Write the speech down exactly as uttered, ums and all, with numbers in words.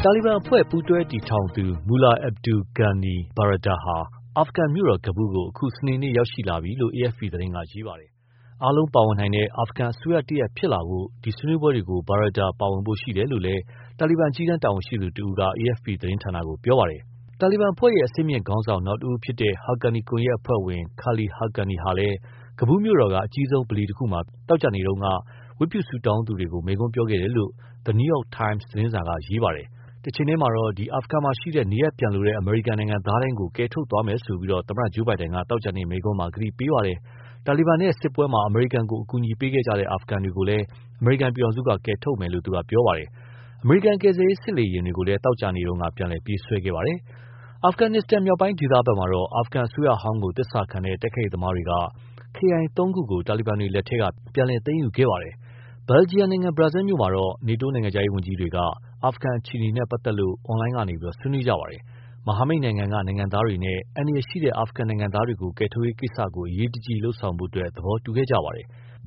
တာလီဘန်အဖွဲ့ပူးတွဲတည်ထောင်သူ Mullah Abdul Ghani Baradar ဟာအာဖဂန်မြို့တော်ကဘူးကိုအခုစနေနေ့ရောက်ရှိလာပြီလို့ A F P သတင်းကရေးပါတယ်။အားလုံးပါဝင်နိုင်တဲ့အာဖဂန်အစိုးရတရပ်ဖြစ်လာဖို့ဒီဆွေးနွေးပွဲတွေကို Baradar ပါဝင်ဖို့ရှိတယ်လို့လည်းတာလီဘန်အကြီးတန်းတာဝန်ရှိသူတဦးက A F P သတင်းဌာနကိုပြောပါတယ်။တာလီဘန်အဖွဲ့ရဲ့အစိမ့်မြင့်ခေါင်းဆောင်နောက်တဦးဖြစ်တဲ့ Haqqani ကွန်ရက်အဖွဲ့ဝင် Khalil Haqqani ဟာလည်းကဘူးမြို့တော်ကအကြီးဆုံးဗလီတစ်ခုမှာသောကြာနေ့တုန်းကဝတ်ပြုဆုတောင်းသူတွေကိုမိန့်ခွန်းပြောခဲ့တယ်လို့ The New York Times သတင်းစာကရေးပါတယ်။တချိန်တည်းမှာတော့အာဖဂန်မှာရှိတဲ့နေရပ်ပြန်လိုတဲ့အမေရိကန်နိုင်ငံသားတိုင်းကိုကယ်ထုတ်သွားမယ်ဆိုပြီးသမ္မတဂျိုးဘိုင်ဒန်ကသောကြာနေ့မိန့်ခွန်းမှာကတိပေးပါတယ်။တာလီဘန်နဲ့စစ်ပွဲမှာအမေရိကန်ကိုအကူအညီပေးခဲ့ကြတဲ့အာဖဂန်တွေကိုလည်းအမေရိကန်ပြည်ထောင်စုကကယ်ထုတ်မယ်လို့သူကပြောပါတယ်။အမေရိကန်ကယ်ဆယ်ရေးစစ်လေယာဉ်တွေကိုလည်းသောကြာနေ့တုန်းကပြန်လည်ပြေးဆွဲခဲ့ပါတယ်။အာဖဂန်နစ္စတန်မြောက်ပိုင်းဒေသဘက်မှာတော့အာဖဂန်အစိုးရဟောင်းကိုတစ္ဆာခံတဲ့တိုက်ခိုက်ရေးသမားတွေကခရိုင်သုံးခုကိုတာလီဘန်တွေလက်ထဲကပြန်လည်သိမ်းယူခဲ့ပါတယ်။ဘယ်လ်ဂျီယံနိုင်ငံဘရာဇီးမြို့မှာတော့နေတိုးနိုင်ငံခြားရေးဝန်ကြီးတွေကအာဖဂန်အခြေအနေနဲ့ပတ်သက်လို့အွန်လိုင်းကနေဆွေးနွေးကြပါတယ်။မဟာမိတ်နိုင်ငံကနိုင်ငံသားတွေနဲ့အန္တရာယ်ရှိတဲ့အာဖဂန်နိုင်ငံသားတွေကိုကယ်ထုတ်ရေးကိစ္စကိုအရေးတကြီးလုပ်ဆောင်ဖို့သဘောတူခဲ့ကြပါတယ်